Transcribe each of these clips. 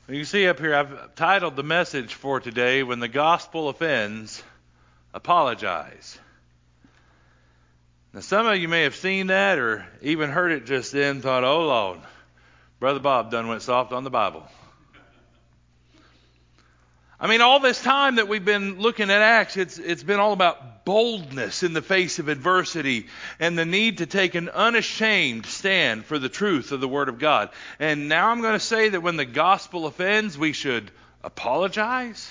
You see up here, I've titled the message for today, When the Gospel Offends, Apologize. Now, some of you may have seen that or even heard it just then and thought, oh, Lord, Brother Bob done went soft on the Bible. I mean, all this time that we've been looking at Acts, it's been all about boldness in the face of adversity and the need to take an unashamed stand for the truth of the Word of God. And now I'm going to say that when the gospel offends, we should apologize.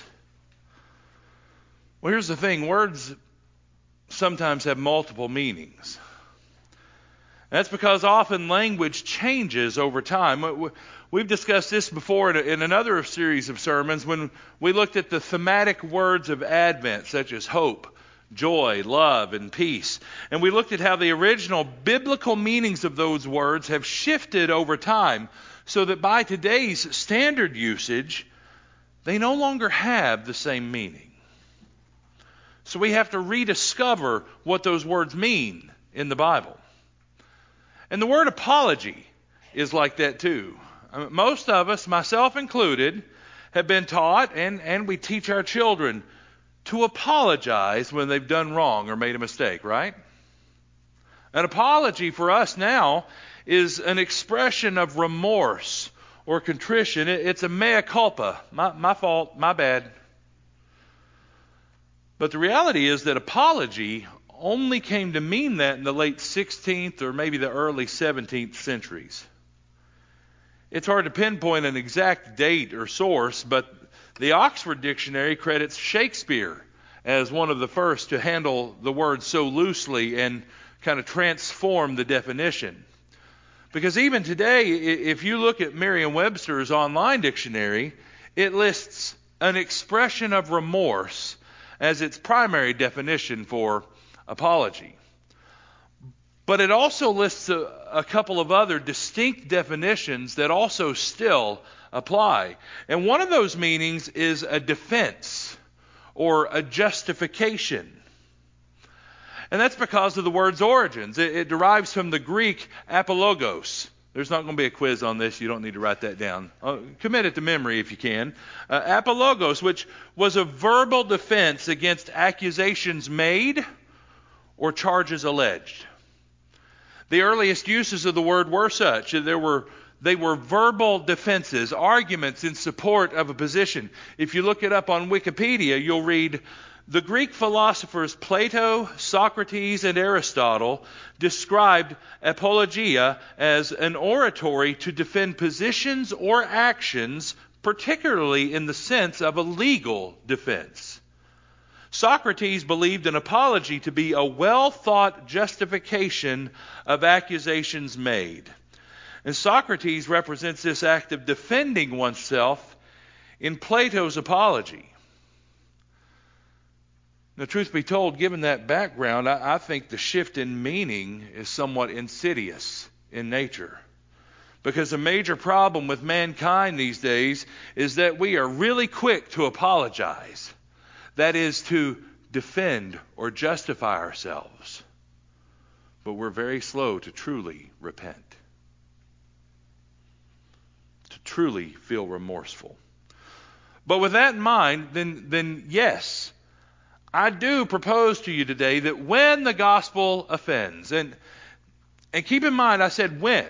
Well, here's the thing. Words sometimes have multiple meanings. That's because often language changes over time. We've discussed this before in another series of sermons when we looked at the thematic words of Advent, such as hope, joy, love, and peace. And we looked at how the original biblical meanings of those words have shifted over time so that by today's standard usage, they no longer have the same meaning. So we have to rediscover what those words mean in the Bible. And the word apology is like that too. Most of us, myself included, have been taught, and we teach our children, to apologize when they've done wrong or made a mistake, right? An apology for us now is an expression of remorse or contrition. It's a mea culpa. My fault, my bad. But the reality is that apology only came to mean that in the late 16th or maybe the early 17th centuries. It's hard to pinpoint an exact date or source, but the Oxford Dictionary credits Shakespeare as one of the first to handle the word so loosely and kind of transform the definition. Because even today, if you look at Merriam-Webster's online dictionary, it lists an expression of remorse as its primary definition for apology. But it also lists a couple of other distinct definitions that also still apply. And one of those meanings is a defense or a justification. And that's because of the word's origins. It derives from the Greek apologos. There's not going to be a quiz on this. You don't need to write that down. Commit it to memory if you can. Apologos, which was a verbal defense against accusations made or charges alleged. The earliest uses of the word were such. They were verbal defenses, arguments in support of a position. If you look it up on Wikipedia, you'll read, the Greek philosophers Plato, Socrates, and Aristotle described apologia as an oratory to defend positions or actions, particularly in the sense of a legal defense. Socrates believed an apology to be a well-thought justification of accusations made. And Socrates represents this act of defending oneself in Plato's apology. Now, truth be told, given that background, I think the shift in meaning is somewhat insidious in nature. Because a major problem with mankind these days is that we are really quick to apologize. That is, to defend or justify ourselves. But we're very slow to truly repent. To truly feel remorseful. But with that in mind, then yes, I do propose to you today that when the gospel offends, and keep in mind I said when.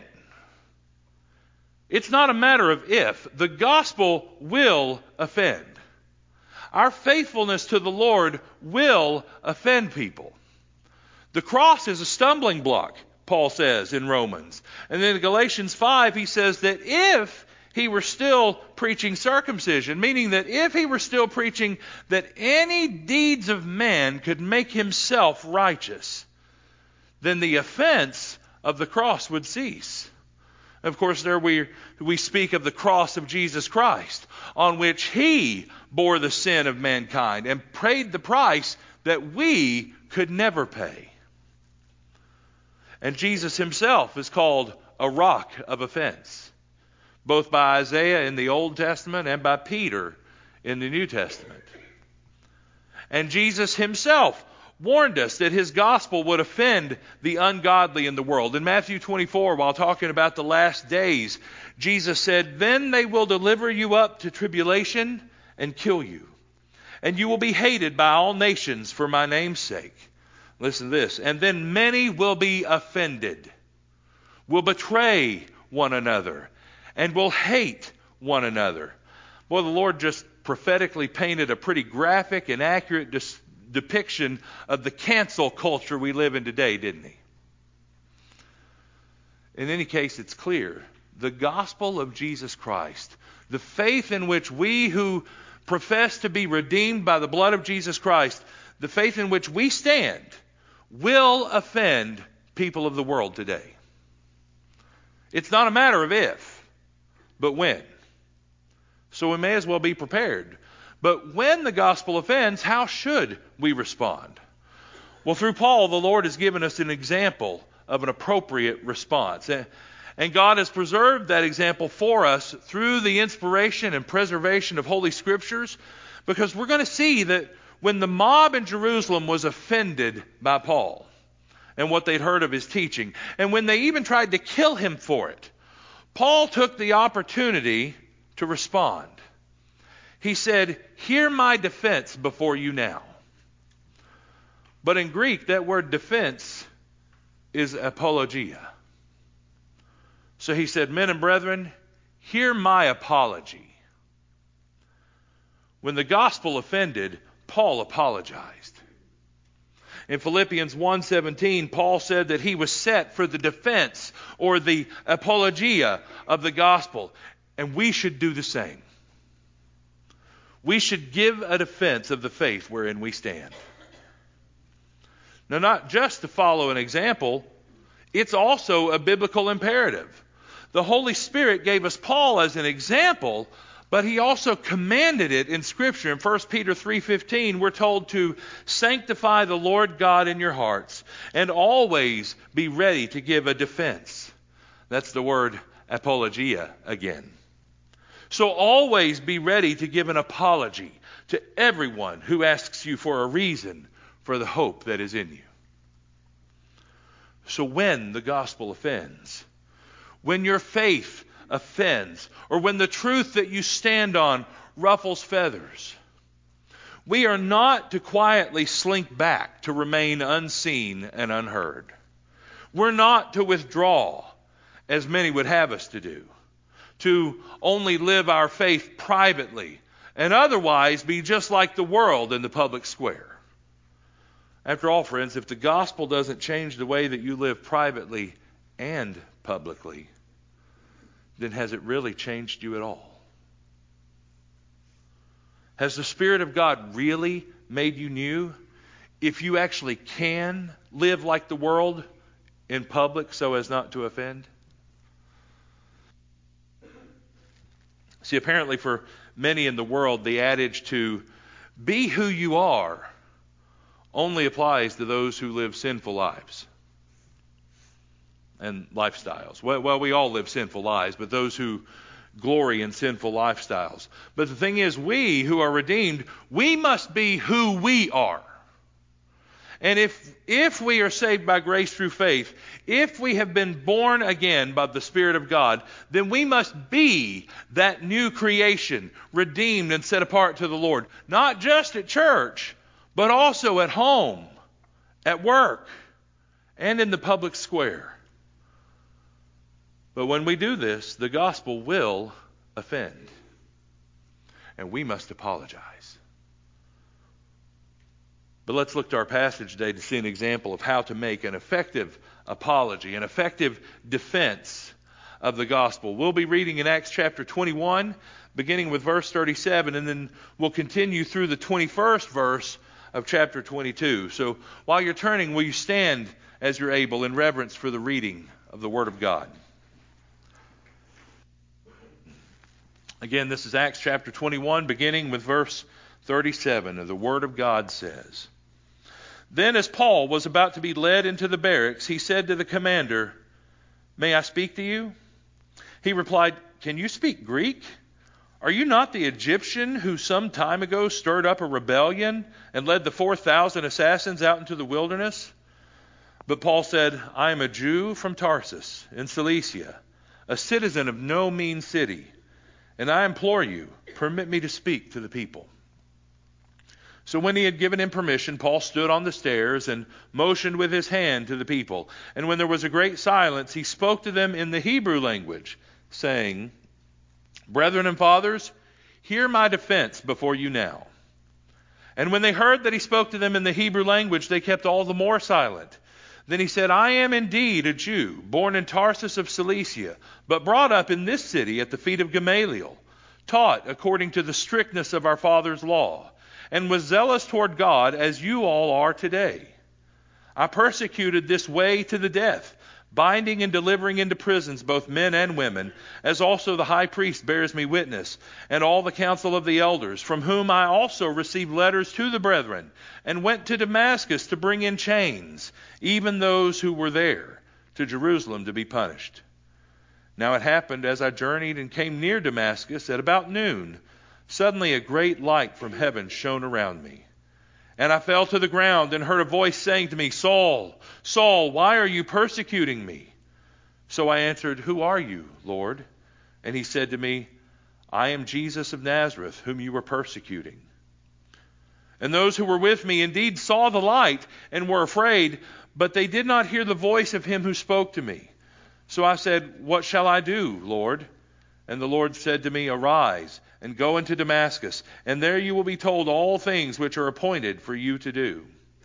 It's not a matter of if. The gospel will offend. Our faithfulness to the Lord will offend people. The cross is a stumbling block, Paul says in Romans. And then in Galatians 5, he says that if he were still preaching circumcision, meaning that if he were still preaching that any deeds of man could make himself righteous, then the offense of the cross would cease. Of course, there we speak of the cross of Jesus Christ, on which He bore the sin of mankind and paid the price that we could never pay. And Jesus Himself is called a rock of offense, both by Isaiah in the Old Testament and by Peter in the New Testament. And Jesus Himself warned us that his gospel would offend the ungodly in the world. In Matthew 24, while talking about the last days, Jesus said, "Then they will deliver you up to tribulation and kill you. And you will be hated by all nations for my name's sake." Listen to this. "And then many will be offended, will betray one another, and will hate one another." Boy, the Lord just prophetically painted a pretty graphic and accurate depiction of the cancel culture we live in today, didn't he? In any case, it's clear. The gospel of Jesus Christ, the faith in which we who profess to be redeemed by the blood of Jesus Christ, the faith in which we stand, will offend people of the world today. It's not a matter of if, but when. So we may as well be prepared. But when the gospel offends, how should we respond? Well, through Paul, the Lord has given us an example of an appropriate response. And God has preserved that example for us through the inspiration and preservation of Holy Scriptures, because we're going to see that when the mob in Jerusalem was offended by Paul and what they'd heard of his teaching, and when they even tried to kill him for it, Paul took the opportunity to respond. He said, "Hear my defense before you now." But in Greek, that word defense is apologia. So he said, "Men and brethren, hear my apology." When the gospel offended, Paul apologized. In Philippians 1:17, Paul said that he was set for the defense or the apologia of the gospel, and we should do the same. We should give a defense of the faith wherein we stand. Now, not just to follow an example, it's also a biblical imperative. The Holy Spirit gave us Paul as an example, but he also commanded it in Scripture. In 1 Peter 3:15, we're told to sanctify the Lord God in your hearts and always be ready to give a defense. That's the word apologia again. So always be ready to give an apology to everyone who asks you for a reason for the hope that is in you. So when the gospel offends, when your faith offends, or when the truth that you stand on ruffles feathers, we are not to quietly slink back to remain unseen and unheard. We're not to withdraw, as many would have us to do, to only live our faith privately and otherwise be just like the world in the public square. After all, friends, if the gospel doesn't change the way that you live privately and publicly, then has it really changed you at all? Has the Spirit of God really made you new if you actually can live like the world in public so as not to offend? See, apparently for many in the world, the adage to be who you are only applies to those who live sinful lives and lifestyles. Well, we all live sinful lives, but those who glory in sinful lifestyles. But the thing is, we who are redeemed, we must be who we are. And if we are saved by grace through faith, if we have been born again by the Spirit of God, then we must be that new creation, redeemed and set apart to the Lord. Not just at church, but also at home, at work, and in the public square. But when we do this, the gospel will offend. And we must apologize. But let's look to our passage today to see an example of how to make an effective apology, an effective defense of the gospel. We'll be reading in Acts chapter 21, beginning with verse 37, and then we'll continue through the 21st verse of chapter 22. So while you're turning, will you stand as you're able in reverence for the reading of the Word of God? Again, this is Acts chapter 21, beginning with verse 37, and the Word of God says, "Then as Paul was about to be led into the barracks, he said to the commander, 'May I speak to you?' He replied, 'Can you speak Greek? Are you not the Egyptian who some time ago stirred up a rebellion and led the 4,000 assassins out into the wilderness? But Paul said, I am a Jew from Tarsus in Cilicia, a citizen of no mean city, and I implore you, permit me to speak to the people. So when he had given him permission, Paul stood on the stairs and motioned with his hand to the people. And when there was a great silence, he spoke to them in the Hebrew language, saying, Brethren and fathers, hear my defense before you now. And when they heard that he spoke to them in the Hebrew language, they kept all the more silent. Then he said, I am indeed a Jew, born in Tarsus of Cilicia, but brought up in this city at the feet of Gamaliel, taught according to the strictness of our father's law, and was zealous toward God as you all are today. I persecuted this way to the death, binding and delivering into prisons both men and women, as also the high priest bears me witness, and all the council of the elders, from whom I also received letters to the brethren, and went to Damascus to bring in chains, even those who were there, to Jerusalem to be punished. Now it happened, as I journeyed and came near Damascus at about noon, suddenly a great light from heaven shone around me. And I fell to the ground and heard a voice saying to me, Saul, Saul, why are you persecuting me? So I answered, Who are you, Lord? And he said to me, I am Jesus of Nazareth, whom you were persecuting. And those who were with me indeed saw the light and were afraid, but they did not hear the voice of him who spoke to me. So I said, What shall I do, Lord? And the Lord said to me, Arise and go into Damascus, and there you will be told all things which are appointed for you to do.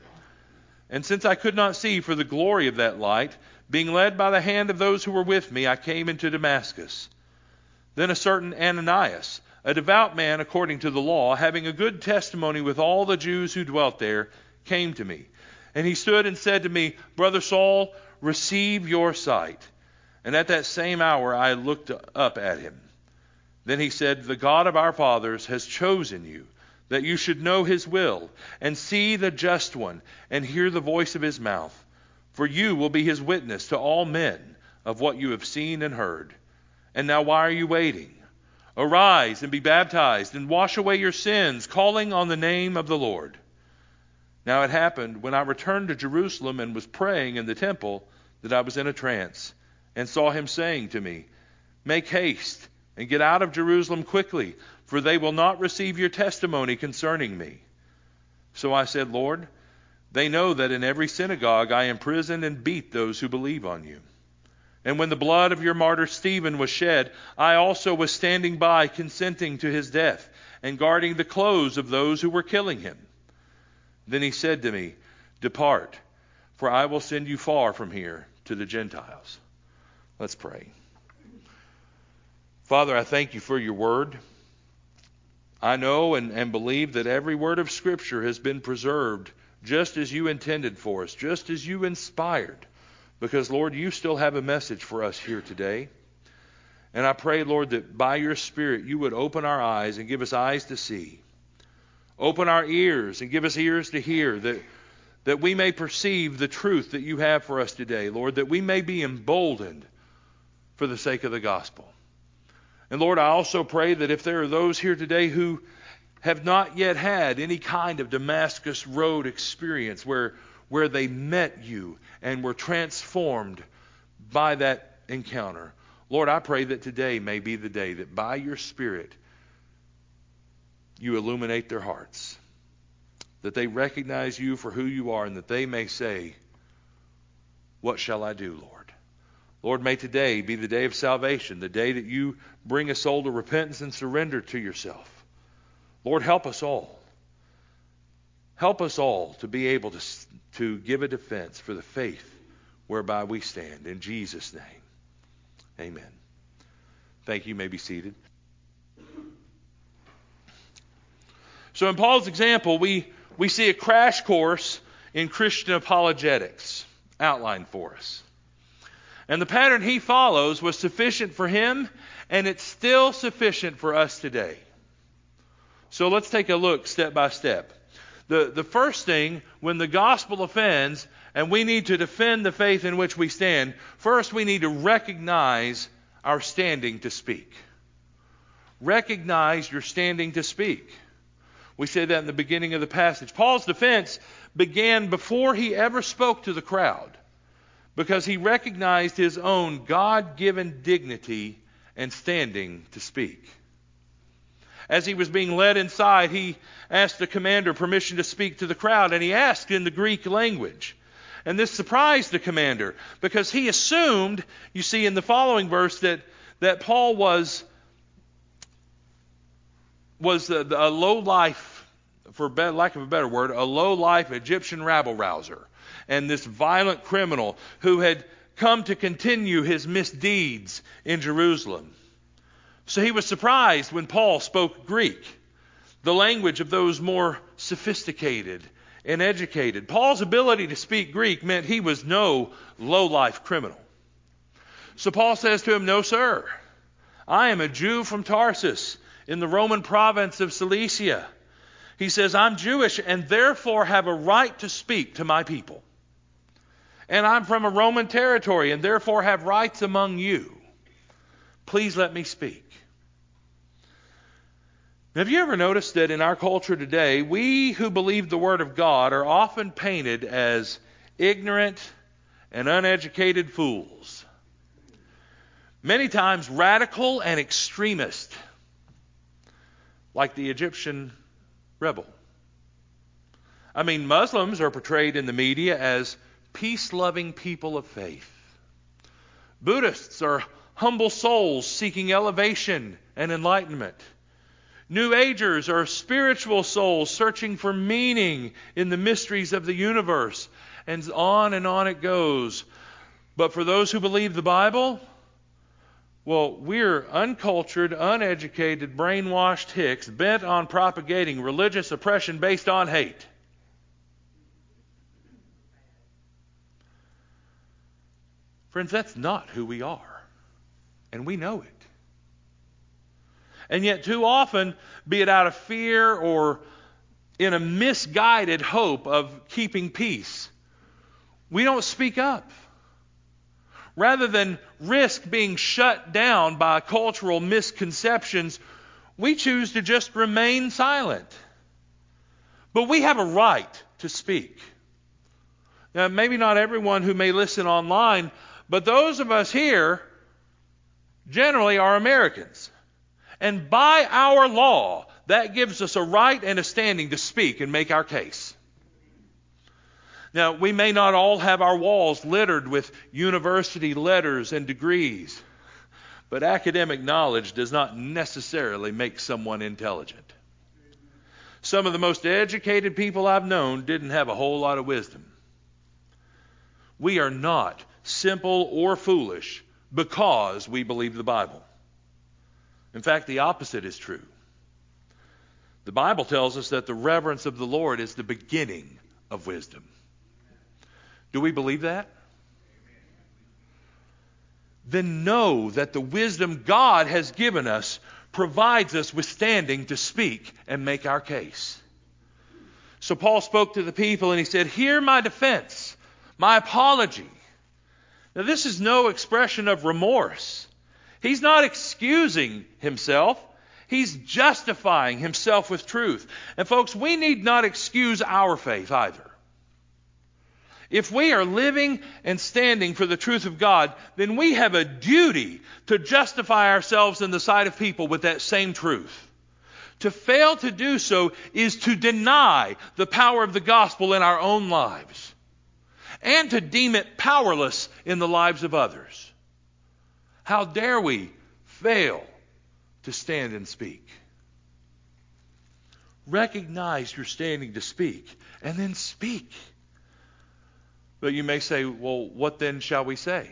And since I could not see for the glory of that light, being led by the hand of those who were with me, I came into Damascus. Then a certain Ananias, a devout man according to the law, having a good testimony with all the Jews who dwelt there, came to me. And he stood and said to me, Brother Saul, receive your sight. And at that same hour I looked up at him. Then he said, The God of our fathers has chosen you, that you should know his will, and see the just one, and hear the voice of his mouth. For you will be his witness to all men of what you have seen and heard. And now why are you waiting? Arise and be baptized, and wash away your sins, calling on the name of the Lord. Now it happened, when I returned to Jerusalem and was praying in the temple, that I was in a trance, and saw him saying to me, Make haste, and get out of Jerusalem quickly, for they will not receive your testimony concerning me. So I said, Lord, they know that in every synagogue I imprison and beat those who believe on you. And when the blood of your martyr Stephen was shed, I also was standing by, consenting to his death, and guarding the clothes of those who were killing him. Then he said to me, Depart, for I will send you far from here to the Gentiles. Let's pray. Father, I thank you for your word. I know and believe that every word of Scripture has been preserved just as you intended for us, just as you inspired. Because, Lord, you still have a message for us here today. And I pray, Lord, that by your Spirit you would open our eyes and give us eyes to see. Open our ears and give us ears to hear, that we may perceive the truth that you have for us today, Lord, that we may be emboldened for the sake of the gospel. And Lord, I also pray that if there are those here today who have not yet had any kind of Damascus Road experience where they met you and were transformed by that encounter, Lord, I pray that today may be the day that by your Spirit you illuminate their hearts, that they recognize you for who you are, and that they may say, What shall I do, Lord? Lord, may today be the day of salvation, the day that you bring a soul to repentance and surrender to yourself. Lord, help us all. Help us all to be able to give a defense for the faith whereby we stand. In Jesus' name, amen. Thank you. You may be seated. So in Paul's example, we see a crash course in Christian apologetics outlined for us. And the pattern he follows was sufficient for him, and it's still sufficient for us today. So let's take a look step by step. The first thing, when the gospel offends and we need to defend the faith in which we stand, first we need to recognize our standing to speak. Recognize you're standing to speak. We say that in the beginning of the passage. Paul's defense began before he ever spoke to the crowd, because he recognized his own God-given dignity and standing to speak. As he was being led inside, he asked the commander permission to speak to the crowd, and he asked in the Greek language. And this surprised the commander, because he assumed, you see in the following verse, that Paul was a low-life, for lack of a better word, a low-life Egyptian rabble-rouser, and this violent criminal who had come to continue his misdeeds in Jerusalem. So he was surprised when Paul spoke Greek, the language of those more sophisticated and educated. Paul's ability to speak Greek meant he was no low-life criminal. So Paul says to him, "No, sir. I am a Jew from Tarsus in the Roman province of Cilicia." He says, "I'm Jewish and therefore have a right to speak to my people. And I'm from a Roman territory and therefore have rights among you. Please let me speak." Have you ever noticed that in our culture today, we who believe the Word of God are often painted as ignorant and uneducated fools? Many times radical and extremist, like the Egyptian rebel. I mean, Muslims are portrayed in the media as peace-loving people of faith. Buddhists are humble souls seeking elevation and enlightenment. New Agers are spiritual souls searching for meaning in the mysteries of the universe. And on it goes. But for those who believe the Bible, well, we're uncultured, uneducated, brainwashed hicks bent on propagating religious oppression based on hate. Friends, that's not who we are. And we know it. And yet too often, be it out of fear or in a misguided hope of keeping peace, we don't speak up. Rather than risk being shut down by cultural misconceptions, we choose to just remain silent. But we have a right to speak. Now, maybe not everyone who may listen online, but those of us here generally are Americans. And by our law, that gives us a right and a standing to speak and make our case. Now, we may not all have our walls littered with university letters and degrees, but academic knowledge does not necessarily make someone intelligent. Some of the most educated people I've known didn't have a whole lot of wisdom. We are not simple or foolish because we believe the Bible. In fact, the opposite is true. The Bible tells us that the reverence of the Lord is the beginning of wisdom. Do we believe that? Then know that the wisdom God has given us provides us with standing to speak and make our case. So Paul spoke to the people and he said, "Hear my defense, my apology." Now this is no expression of remorse. He's not excusing himself. He's justifying himself with truth. And folks, we need not excuse our faith either. If we are living and standing for the truth of God, then we have a duty to justify ourselves in the sight of people with that same truth. To fail to do so is to deny the power of the gospel in our own lives and to deem it powerless in the lives of others. How dare we fail to stand and speak? Recognize you're standing to speak, and then speak. But you may say, well, what then shall we say?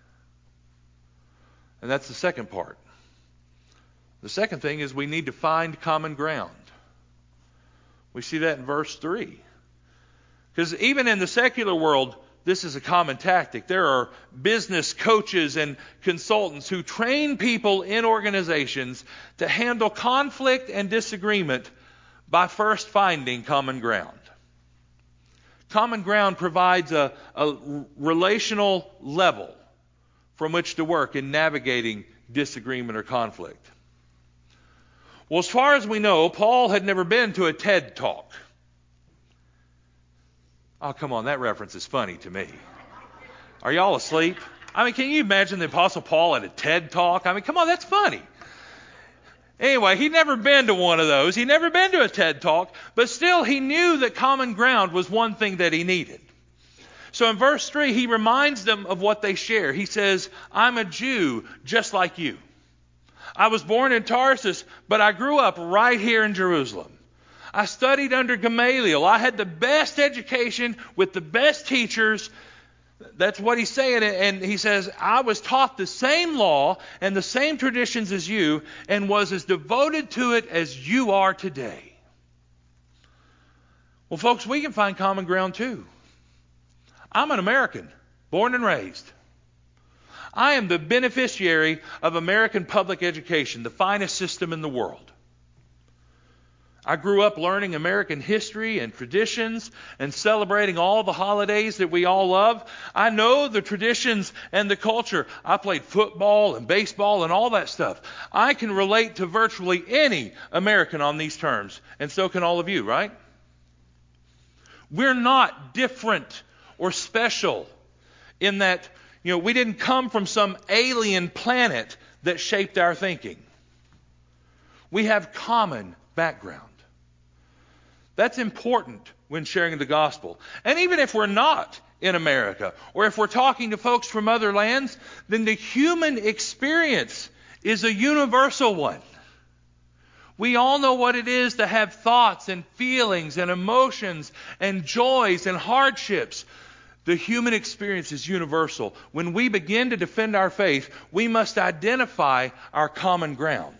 And that's the second part. The second thing is we need to find common ground. We see that in verse 3. Because even in the secular world, this is a common tactic. There are business coaches and consultants who train people in organizations to handle conflict and disagreement by first finding common ground. Common ground provides a relational level from which to work in navigating disagreement or conflict. Well, as far as we know, Paul had never been to a TED Talk. Oh, come on, that reference is funny to me. Are y'all asleep? I mean, can you imagine the Apostle Paul at a TED Talk? I mean, come on, that's funny. Anyway, he'd never been to one of those. He'd never been to a TED Talk, but still he knew that common ground was one thing that he needed. So in verse 3, he reminds them of what they share. He says, I'm a Jew just like you. I was born in Tarsus, but I grew up right here in Jerusalem. I studied under Gamaliel. I had the best education with the best teachers. That's what he's saying. And he says, I was taught the same law and the same traditions as you and was as devoted to it as you are today. Well, folks, we can find common ground too. I'm an American, born and raised. I am the beneficiary of American public education, the finest system in the world. I grew up learning American history and traditions and celebrating all the holidays that we all love. I know the traditions and the culture. I played football and baseball and all that stuff. I can relate to virtually any American on these terms, and so can all of you, right? We're not different or special in that, we didn't come from some alien planet that shaped our thinking. We have common background. That's important when sharing the gospel. And even if we're not in America, or if we're talking to folks from other lands, then the human experience is a universal one. We all know what it is to have thoughts and feelings and emotions and joys and hardships. The human experience is universal. When we begin to defend our faith, we must identify our common ground.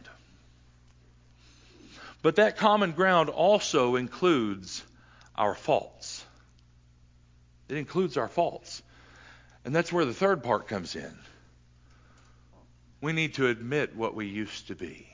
But that common ground also includes our faults. It includes our faults. And that's where the third part comes in. We need to admit what we used to be.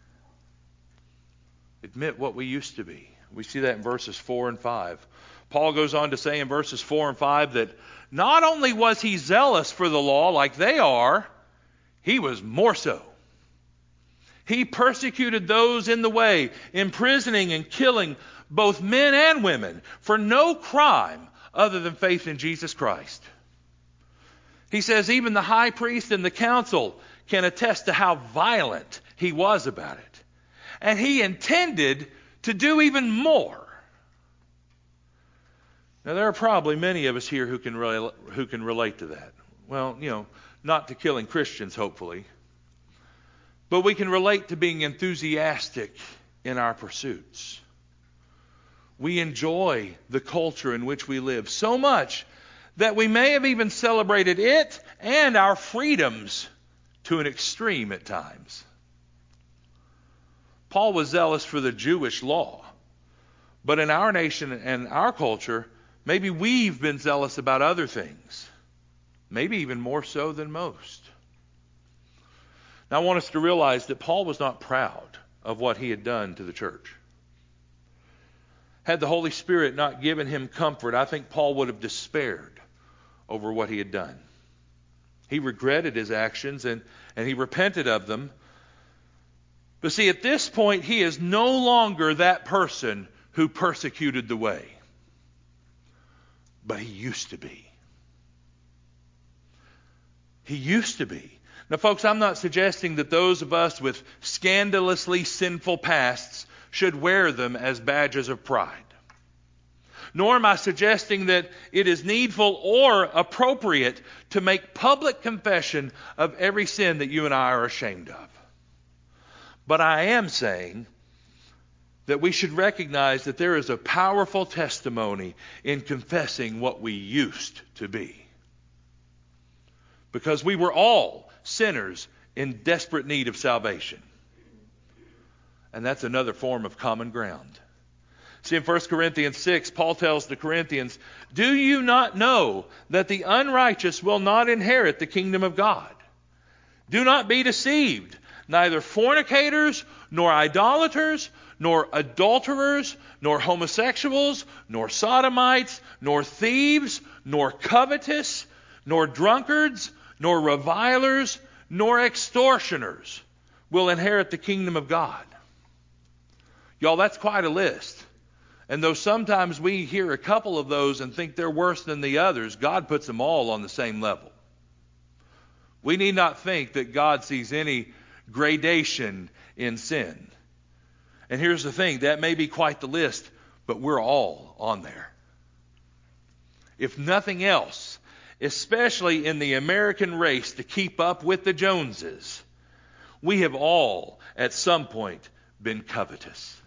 Admit what we used to be. We see that in verses 4 and 5. Paul goes on to say in verses 4 and 5 that not only was he zealous for the law like they are, he was more so. He persecuted those in the way, imprisoning and killing both men and women for no crime other than faith in Jesus Christ. He says even the high priest and the council can attest to how violent he was about it. And he intended to do even more. Now, there are probably many of us here who can relate to that. Well, not to killing Christians, hopefully. But we can relate to being enthusiastic in our pursuits. We enjoy the culture in which we live so much that we may have even celebrated it and our freedoms to an extreme at times. Paul was zealous for the Jewish law. But in our nation and our culture, maybe we've been zealous about other things. Maybe even more so than most. Now I want us to realize that Paul was not proud of what he had done to the church. Had the Holy Spirit not given him comfort, I think Paul would have despaired over what he had done. He regretted his actions and he repented of them. But see, at this point, he is no longer that person who persecuted the way. But he used to be. He used to be. Now, folks, I'm not suggesting that those of us with scandalously sinful pasts should wear them as badges of pride. Nor am I suggesting that it is needful or appropriate to make public confession of every sin that you and I are ashamed of. But I am saying that we should recognize that there is a powerful testimony in confessing what we used to be. Because we were all sinners in desperate need of salvation. And that's another form of common ground. See, in 1 Corinthians 6, Paul tells the Corinthians, "Do you not know that the unrighteous will not inherit the kingdom of God? Do not be deceived. Neither fornicators, nor idolaters, nor adulterers, nor homosexuals, nor sodomites, nor thieves, nor covetous, nor drunkards, nor revilers, nor extortioners will inherit the kingdom of God." Y'all, that's quite a list. And though sometimes we hear a couple of those and think they're worse than the others, God puts them all on the same level. We need not think that God sees any gradation in sin. And here's the thing, that may be quite the list, but we're all on there. If nothing else, especially in the American race to keep up with the Joneses, we have all at some point been covetous.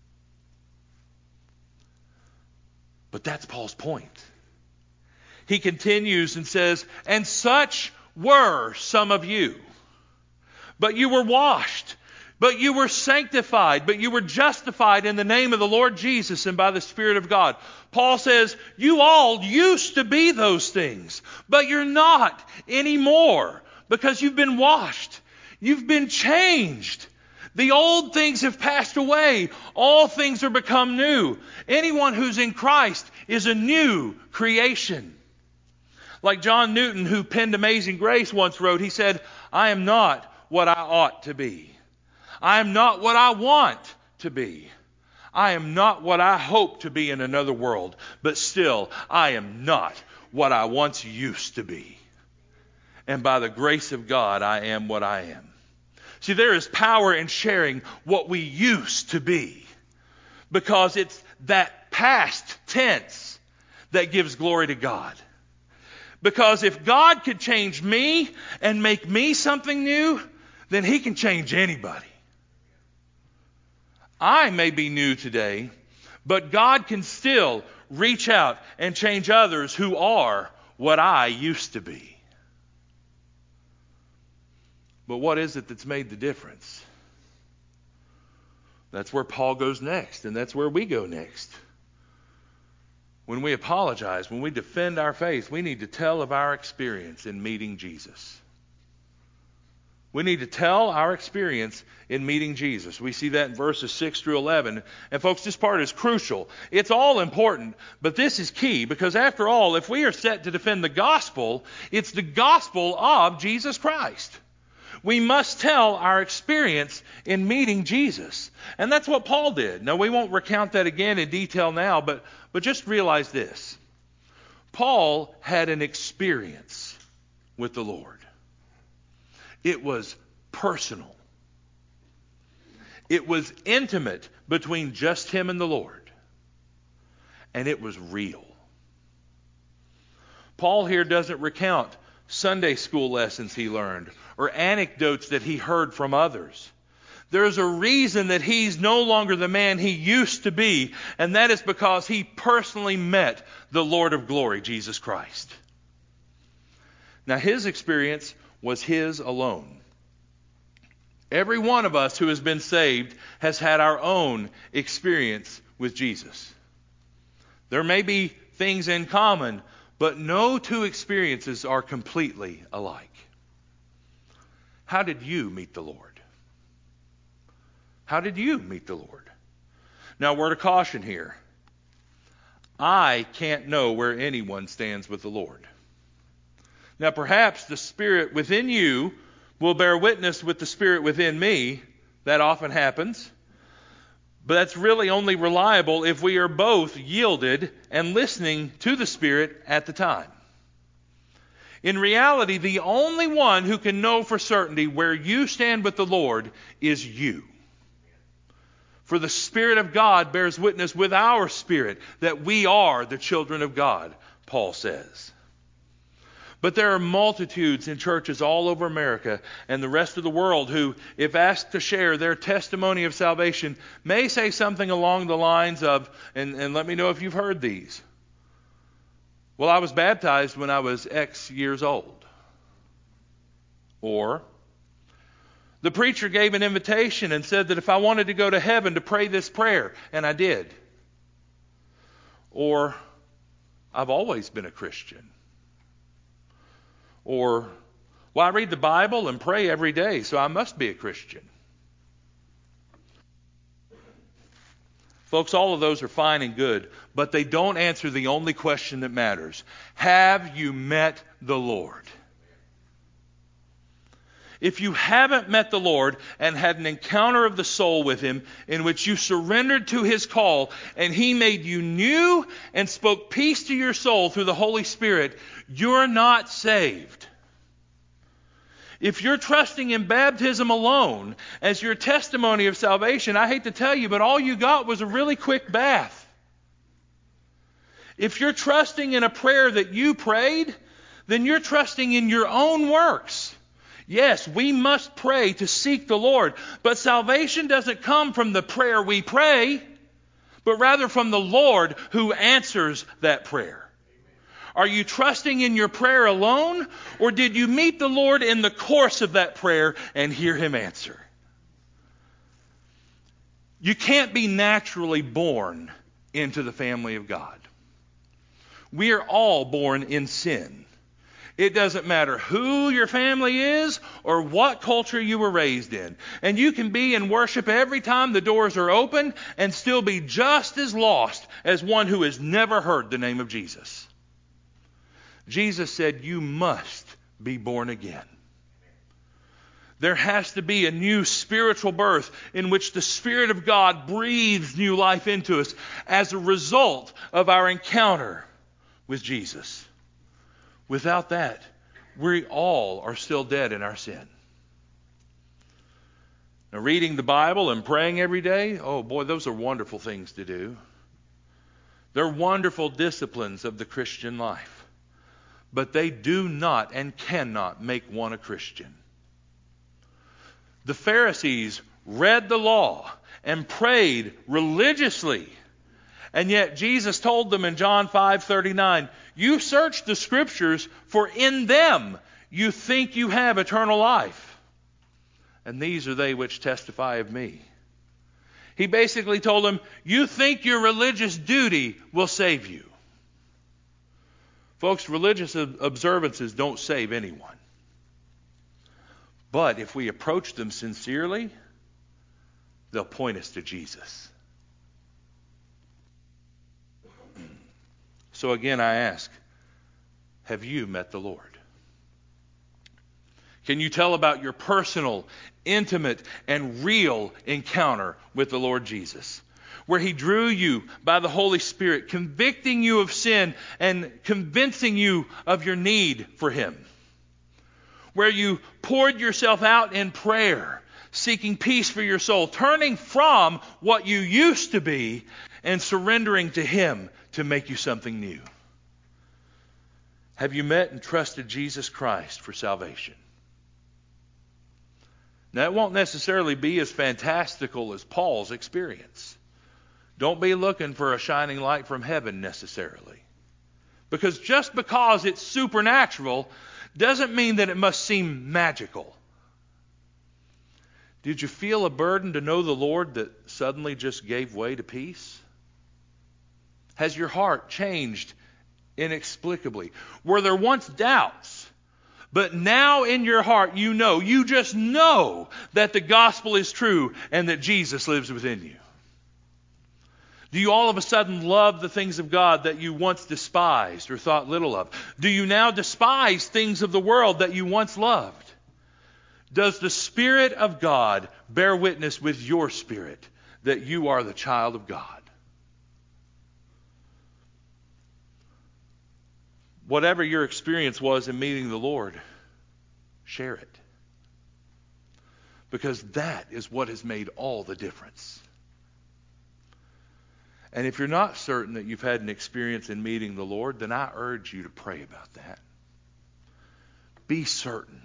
But that's Paul's point. He continues and says, and such were some of you. But you were washed, but you were sanctified, but you were justified in the name of the Lord Jesus and by the Spirit of God. Paul says, you all used to be those things, but you're not anymore because you've been washed. You've been changed. The old things have passed away. All things are become new. Anyone who's in Christ is a new creation. Like John Newton, who penned Amazing Grace, once wrote, he said, I am not what I ought to be. I am not what I want to be. I am not what I hope to be in another world. But still, I am not what I once used to be. And by the grace of God, I am what I am. See, there is power in sharing what we used to be, because it's that past tense that gives glory to God. Because if God could change me and make me something new, then He can change anybody. I may be new today, but God can still reach out and change others who are what I used to be. But what is it that's made the difference? That's where Paul goes next, and that's where we go next. When we apologize, when we defend our faith, we need to tell of our experience in meeting Jesus. We need to tell our experience in meeting Jesus. We see that in verses 6 through 11. And folks, this part is crucial. It's all important, but this is key, because after all, if we are set to defend the gospel, it's the gospel of Jesus Christ. We must tell our experience in meeting Jesus. And that's what Paul did. Now, we won't recount that again in detail now, but just realize this. Paul had an experience with the Lord. It was personal. It was intimate between just him and the Lord. And it was real. Paul here doesn't recount Sunday school lessons he learned or anecdotes that he heard from others. There's a reason that he's no longer the man he used to be, and that is because he personally met the Lord of glory, Jesus Christ. Now, his experience was his alone. Every one of us who has been saved has had our own experience with Jesus. There may be things in common, but no two experiences are completely alike. How did you meet the Lord? How did you meet the Lord? Now, a word of caution here. I can't know where anyone stands with the Lord. Now, perhaps the Spirit within you will bear witness with the Spirit within me. That often happens. But that's really only reliable if we are both yielded and listening to the Spirit at the time. In reality, the only one who can know for certainty where you stand with the Lord is you. For the Spirit of God bears witness with our spirit that we are the children of God, Paul says. But there are multitudes in churches all over America and the rest of the world who, if asked to share their testimony of salvation, may say something along the lines of, and let me know if you've heard these. Well, I was baptized when I was X years old. Or, the preacher gave an invitation and said that if I wanted to go to heaven to pray this prayer, and I did. Or, I've always been a Christian. Or, well, I read the Bible and pray every day, so I must be a Christian. Folks, all of those are fine and good, but they don't answer the only question that matters. Have you met the Lord? If you haven't met the Lord and had an encounter of the soul with Him in which you surrendered to His call and He made you new and spoke peace to your soul through the Holy Spirit, you're not saved. If you're trusting in baptism alone as your testimony of salvation, I hate to tell you, but all you got was a really quick bath. If you're trusting in a prayer that you prayed, then you're trusting in your own works. Yes, we must pray to seek the Lord, but salvation doesn't come from the prayer we pray, but rather from the Lord who answers that prayer. Are you trusting in your prayer alone, or did you meet the Lord in the course of that prayer and hear Him answer? You can't be naturally born into the family of God. We are all born in sin. It doesn't matter who your family is or what culture you were raised in. And you can be in worship every time the doors are open and still be just as lost as one who has never heard the name of Jesus. Jesus said, you must be born again. There has to be a new spiritual birth in which the Spirit of God breathes new life into us as a result of our encounter with Jesus. Without that, we all are still dead in our sin. Now, reading the Bible and praying every day, oh boy, those are wonderful things to do. They're wonderful disciplines of the Christian life. But they do not and cannot make one a Christian. The Pharisees read the law and prayed religiously. And yet Jesus told them in John 5:39, you search the Scriptures, for in them you think you have eternal life. And these are they which testify of me. He basically told them, you think your religious duty will save you. Folks, religious observances don't save anyone. But if we approach them sincerely, they'll point us to Jesus. So again, I ask, have you met the Lord? Can you tell about your personal, intimate, and real encounter with the Lord Jesus, where He drew you by the Holy Spirit, convicting you of sin and convincing you of your need for Him, where you poured yourself out in prayer, seeking peace for your soul, turning from what you used to be and surrendering to Him to make you something new? Have you met and trusted Jesus Christ for salvation? Now, it won't necessarily be as fantastical as Paul's experience. Don't be looking for a shining light from heaven necessarily. Because just because it's supernatural doesn't mean that it must seem magical. Did you feel a burden to know the Lord that suddenly just gave way to peace? Has your heart changed inexplicably? Were there once doubts, but now in your heart you just know that the gospel is true and that Jesus lives within you? Do you all of a sudden love the things of God that you once despised or thought little of? Do you now despise things of the world that you once loved? Does the Spirit of God bear witness with your spirit that you are the child of God? Whatever your experience was in meeting the Lord, share it. Because that is what has made all the difference. And if you're not certain that you've had an experience in meeting the Lord, then I urge you to pray about that. Be certain.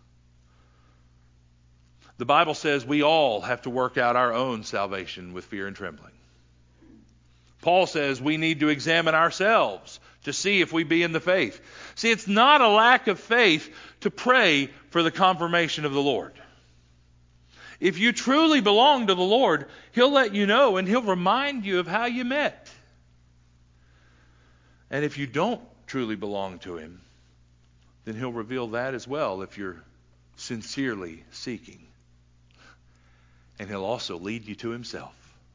The Bible says we all have to work out our own salvation with fear and trembling. Paul says we need to examine ourselves to see if we be in the faith. See, it's not a lack of faith to pray for the confirmation of the Lord. If you truly belong to the Lord, He'll let you know and He'll remind you of how you met. And if you don't truly belong to Him, then He'll reveal that as well if you're sincerely seeking. And He'll also lead you to Himself.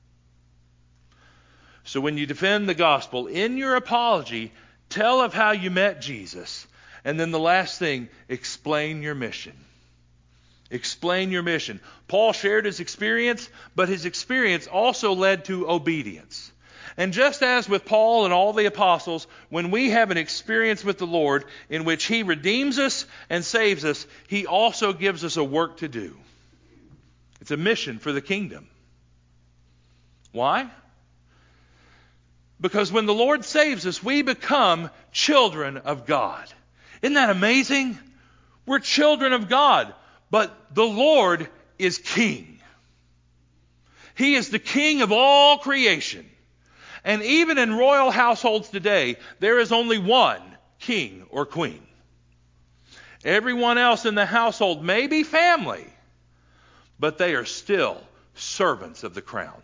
So when you defend the gospel, in your apology, tell of how you met Jesus. And then the last thing, explain your mission. Explain your mission. Paul shared his experience, but his experience also led to obedience. And just as with Paul and all the apostles, when we have an experience with the Lord in which He redeems us and saves us, He also gives us a work to do. It's a mission for the kingdom. Why? Because when the Lord saves us, we become children of God. Isn't that amazing? We're children of God, but the Lord is King. He is the King of all creation. And even in royal households today, there is only one king or queen. Everyone else in the household may be family, but they are still servants of the crown.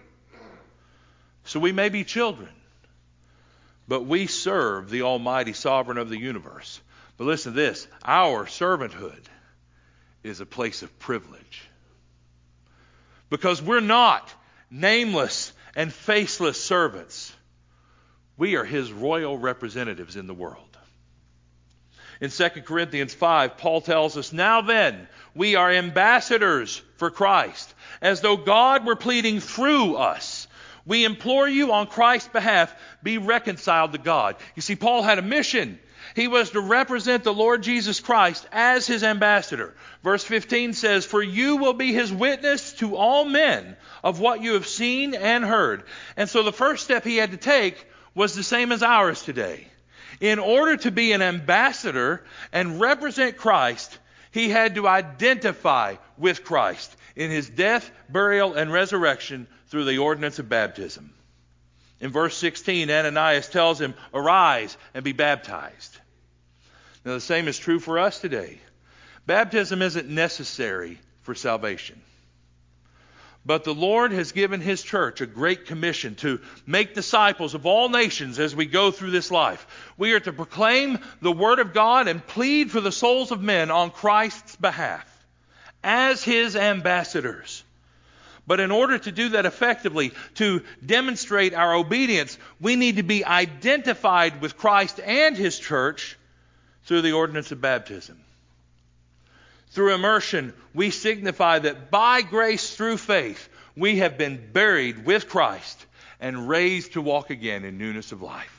So we may be children, but we serve the Almighty Sovereign of the universe. But listen to this, our servanthood is a place of privilege. Because we're not nameless and faceless servants. We are His royal representatives in the world. In 2 Corinthians 5, Paul tells us, "Now then, we are ambassadors for Christ, as though God were pleading through us. We implore you on Christ's behalf, be reconciled to God." You see, Paul had a mission. He was to represent the Lord Jesus Christ as His ambassador. Verse 15 says, "For you will be His witness to all men of what you have seen and heard." And so the first step he had to take was the same as ours today. In order to be an ambassador and represent Christ, he had to identify with Christ in His death, burial, and resurrection through the ordinance of baptism. In verse 16, Ananias tells him, "Arise and be baptized." Now, the same is true for us today. Baptism isn't necessary for salvation. But the Lord has given His church a great commission to make disciples of all nations as we go through this life. We are to proclaim the Word of God and plead for the souls of men on Christ's behalf as His ambassadors. But in order to do that effectively, to demonstrate our obedience, we need to be identified with Christ and His church through the ordinance of baptism. Through immersion, we signify that by grace through faith, we have been buried with Christ and raised to walk again in newness of life.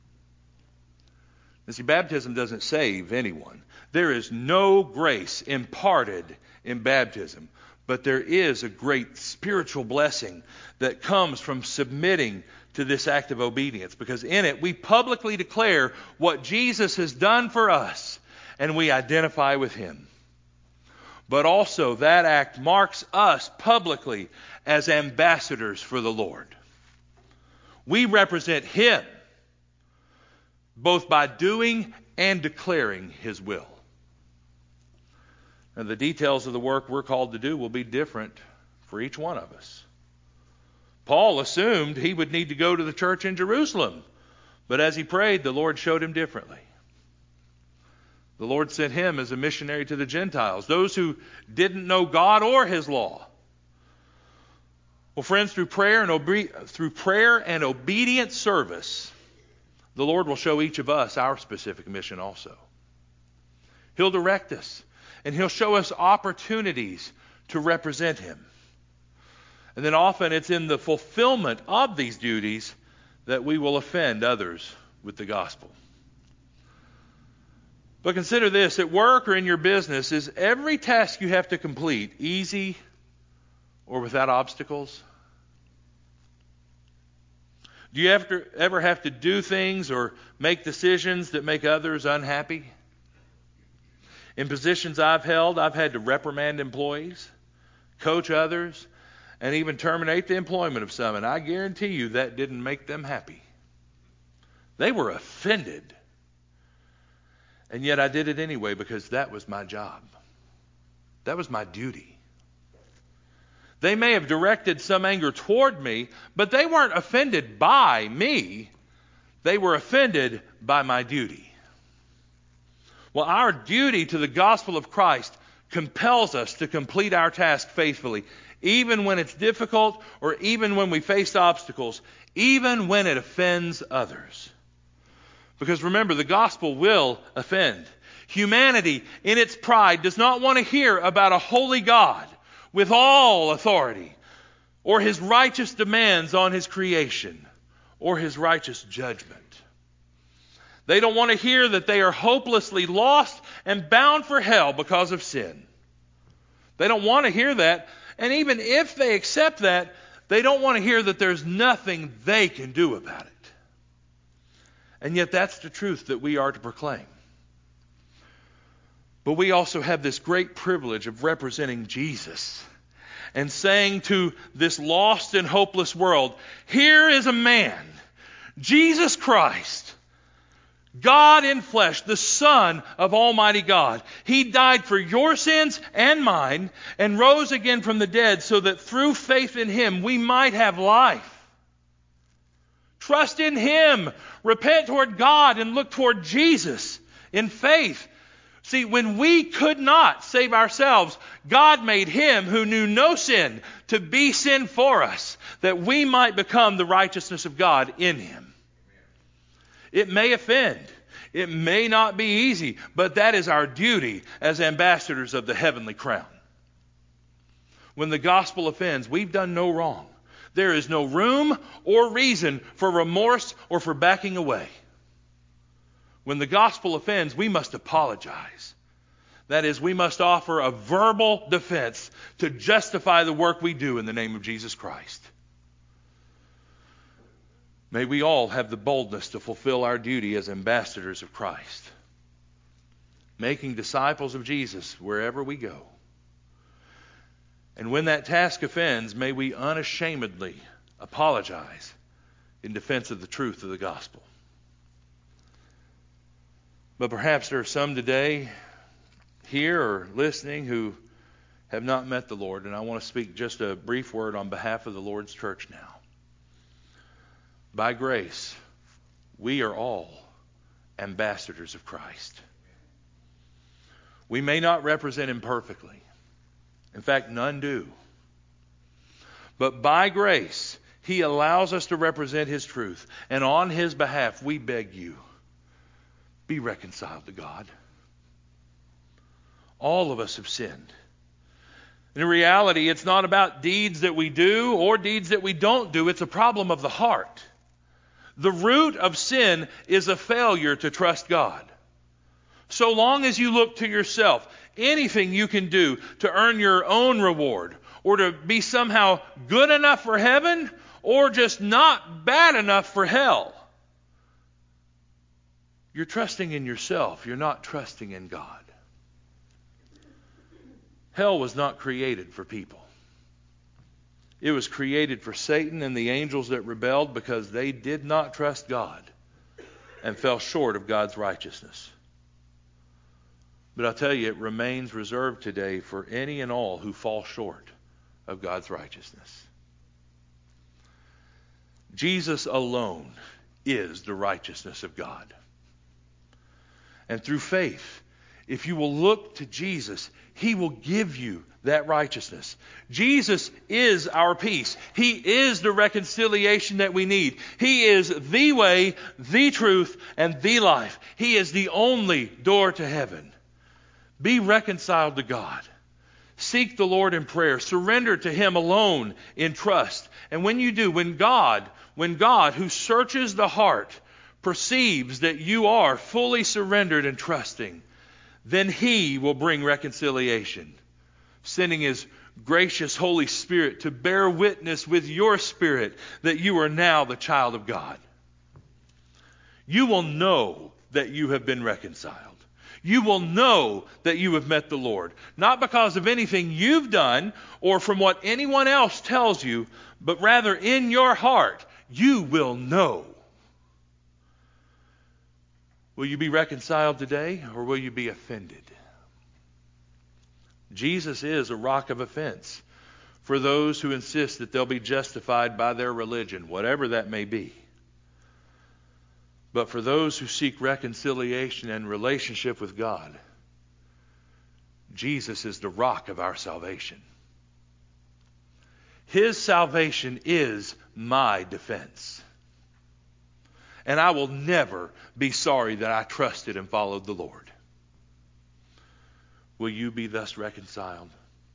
You see, baptism doesn't save anyone. There is no grace imparted in baptism, but there is a great spiritual blessing that comes from submitting to this act of obedience, because in it we publicly declare what Jesus has done for us and we identify with Him. But also that act marks us publicly as ambassadors for the Lord. We represent Him both by doing and declaring His will. And the details of the work we're called to do will be different for each one of us. Paul assumed he would need to go to the church in Jerusalem, but as he prayed, the Lord showed him differently. The Lord sent him as a missionary to the Gentiles, those who didn't know God or His law. Well, friends, through prayer and obedient service, the Lord will show each of us our specific mission also. He'll direct us, and He'll show us opportunities to represent Him. And then often it's in the fulfillment of these duties that we will offend others with the gospel. But consider this, at work or in your business, is every task you have to complete easy or without obstacles? Do you ever have to do things or make decisions that make others unhappy? In positions I've held, I've had to reprimand employees, coach others, and even terminate the employment of some. And I guarantee you that didn't make them happy. They were offended. And yet I did it anyway because that was my job. That was my duty. They may have directed some anger toward me, but they weren't offended by me. They were offended by my duty. Well, our duty to the gospel of Christ compels us to complete our task faithfully, even when it's difficult or even when we face obstacles, even when it offends others. Because remember, the gospel will offend. Humanity, in its pride, does not want to hear about a holy God with all authority, or His righteous demands on His creation, or His righteous judgment. They don't want to hear that they are hopelessly lost and bound for hell because of sin. They don't want to hear that. And even if they accept that, they don't want to hear that there's nothing they can do about it. And yet that's the truth that we are to proclaim. But we also have this great privilege of representing Jesus and saying to this lost and hopeless world, here is a man, Jesus Christ, God in flesh, the Son of Almighty God. He died for your sins and mine and rose again from the dead so that through faith in Him we might have life. Trust in Him. Repent toward God and look toward Jesus in faith. See, when we could not save ourselves, God made Him who knew no sin to be sin for us, that we might become the righteousness of God in Him. It may offend. It may not be easy, but that is our duty as ambassadors of the heavenly crown. When the gospel offends, we've done no wrong. There is no room or reason for remorse or for backing away. When the gospel offends, we must apologize. That is, we must offer a verbal defense to justify the work we do in the name of Jesus Christ. May we all have the boldness to fulfill our duty as ambassadors of Christ, making disciples of Jesus wherever we go. And when that task offends, may we unashamedly apologize in defense of the truth of the gospel. But perhaps there are some today here or listening who have not met the Lord, and I want to speak just a brief word on behalf of the Lord's church now. By grace, we are all ambassadors of Christ. We may not represent Him perfectly. In fact, none do. But by grace, He allows us to represent His truth. And on His behalf, we beg you, be reconciled to God. All of us have sinned. In reality, it's not about deeds that we do or deeds that we don't do. It's a problem of the heart. The root of sin is a failure to trust God. So long as you look to yourself, anything you can do to earn your own reward or to be somehow good enough for heaven or just not bad enough for hell, you're trusting in yourself. You're not trusting in God. Hell was not created for people. It was created for Satan and the angels that rebelled because they did not trust God and fell short of God's righteousness. But I'll tell you, it remains reserved today for any and all who fall short of God's righteousness. Jesus alone is the righteousness of God. And through faith, if you will look to Jesus, He will give you that righteousness. Jesus is our peace. He is the reconciliation that we need. He is the way, the truth, and the life. He is the only door to heaven. Be reconciled to God. Seek the Lord in prayer. Surrender to Him alone in trust. And when you do, when God, who searches the heart, perceives that you are fully surrendered and trusting, then He will bring reconciliation, sending His gracious Holy Spirit to bear witness with your spirit that you are now the child of God. You will know that you have been reconciled. You will know that you have met the Lord, not because of anything you've done or from what anyone else tells you, but rather in your heart, you will know. Will you be reconciled today, or will you be offended? Jesus is a rock of offense for those who insist that they'll be justified by their religion, whatever that may be. But for those who seek reconciliation and relationship with God, Jesus is the rock of our salvation. His salvation is my defense. And I will never be sorry that I trusted and followed the Lord. will you be thus reconciled.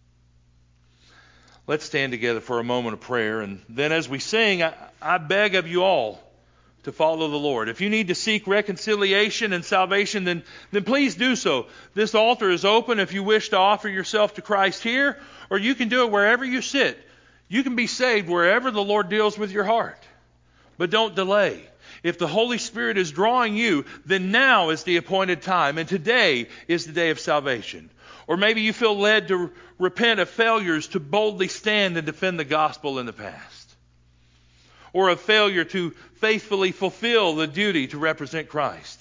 Let's stand together for a moment of prayer, and then as we sing, I beg of you all to follow the Lord. If you need to seek reconciliation and salvation, then please do so. This altar is open if you wish to offer yourself to Christ here, or you can do it wherever you sit. You can be saved wherever the Lord deals with your heart. But don't delay. If the Holy Spirit is drawing you, then now is the appointed time, and today is the day of salvation. Or maybe you feel led to repent of failures to boldly stand and defend the gospel in the past. Or a failure to faithfully fulfill the duty to represent Christ.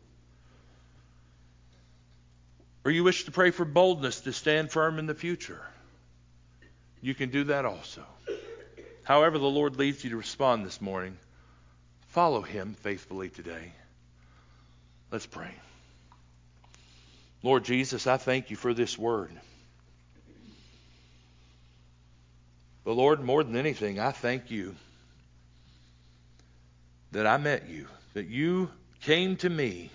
Or you wish to pray for boldness to stand firm in the future. You can do that also. However the Lord leads you to respond this morning, follow Him faithfully today. Let's pray. Lord Jesus, I thank you for this word. But Lord, more than anything, I thank you that I met you, that you came to me,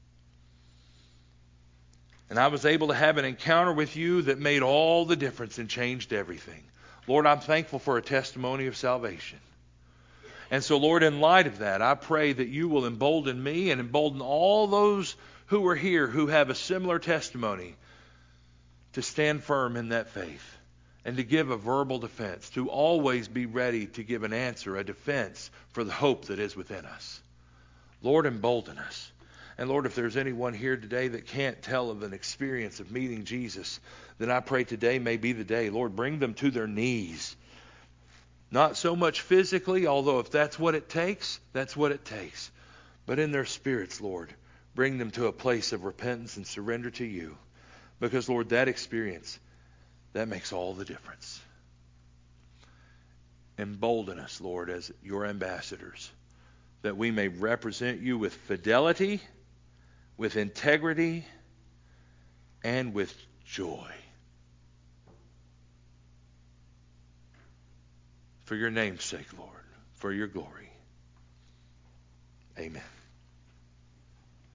and I was able to have an encounter with you that made all the difference and changed everything. Lord, I'm thankful for a testimony of salvation. And so, Lord, in light of that, I pray that you will embolden me and embolden all those who are here who have a similar testimony to stand firm in that faith and to give a verbal defense, to always be ready to give an answer, a defense for the hope that is within us. Lord, embolden us. And Lord, if there's anyone here today that can't tell of an experience of meeting Jesus, then I pray today may be the day. Lord, bring them to their knees. Not so much physically, although if that's what it takes, that's what it takes. But in their spirits, Lord, bring them to a place of repentance and surrender to you. Because, Lord, that experience, that makes all the difference. Embolden us, Lord, as your ambassadors, that we may represent you with fidelity, with integrity, and with joy. For your name's sake, Lord, for your glory. Amen.